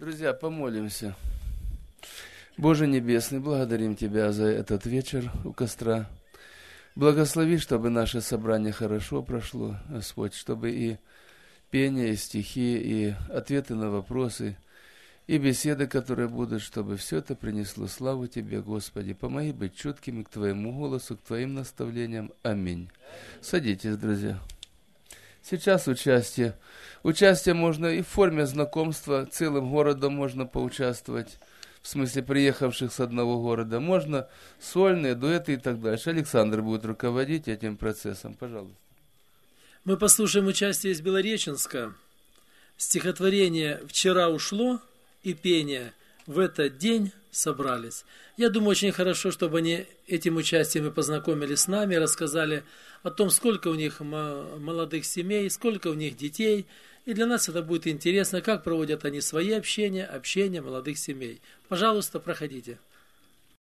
Друзья, помолимся. Боже Небесный, благодарим Тебя за этот вечер у костра. Благослови, чтобы наше собрание хорошо прошло, Господь, чтобы и пение, и стихи, и ответы на вопросы, и беседы, которые будут, чтобы все это принесло славу Тебе, Господи. Помоги быть чуткими к Твоему голосу, к Твоим наставлениям. Аминь. Садитесь, друзья. Сейчас участие. Участие можно и в форме знакомства, целым городом можно поучаствовать, в смысле приехавших с одного города. Можно сольные, дуэты и так дальше. Александр будет руководить этим процессом. Пожалуйста. Мы послушаем участие из Белореченска. Стихотворение «Вчера ушло» и пение «В этот день собрались». Я думаю, очень хорошо, чтобы они этим участием и познакомились с нами, рассказали о том, сколько у них молодых семей, сколько у них детей. И для нас это будет интересно, как проводят они свои общения молодых семей. Пожалуйста, проходите.